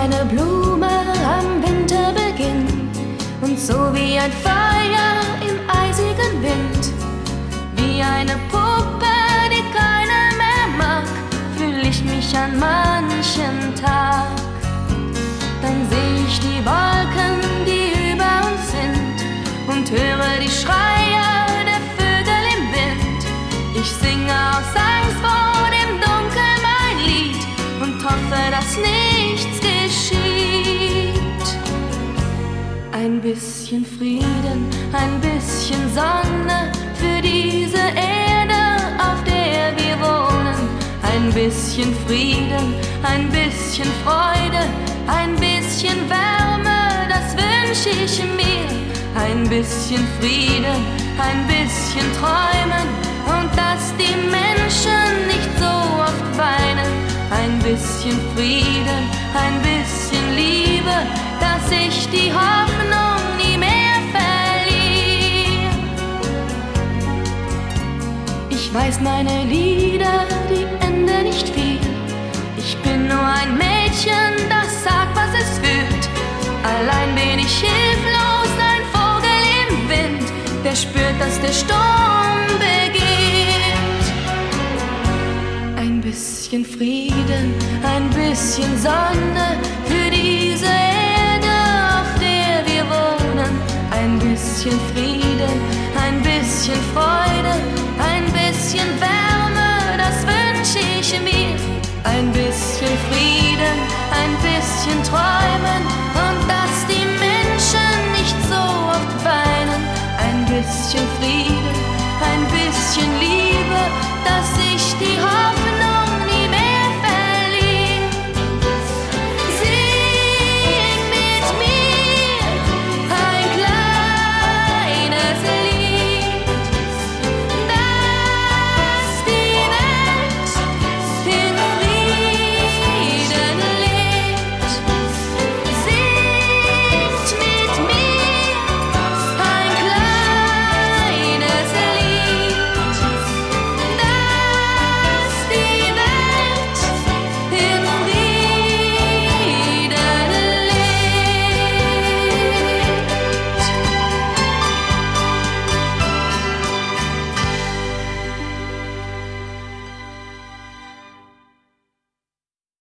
eine Blume am Winterbeginn und so wie ein Feuer im eisigen Wind, wie eine Puppe, die keiner mehr mag, fühl ich mich an manchen Tag. Dann seh ich die Wolken, die über uns sind und höre die Schreie der Vögel im Wind. Ich singe aus Angst vor dem Dunkel mein Lied und hoffe, dass nichts geschieht. Ein bisschen Frieden, ein bisschen Sonne für diese Erde, auf der wir wohnen. Ein bisschen Frieden, ein bisschen Freude, ein bisschen Wärme, das wünsch ich mir. Ein bisschen Frieden, ein bisschen Träumen und dass die Menschen nicht so oft weinen. Ein bisschen Frieden, ein bisschen Liebe, dass ich die Hoffnung nie mehr verliere. Ich weiß meine Lieder, die enden nicht viel. Ich bin nur ein Mädchen, das sagt, was es fühlt. Allein bin ich hilflos, ein Vogel im Wind, der spürt, dass der Sturm beginnt. Ein bisschen Frieden, ein bisschen Sonne für diese Erde, auf der wir wohnen. Ein bisschen Frieden, ein bisschen Freude,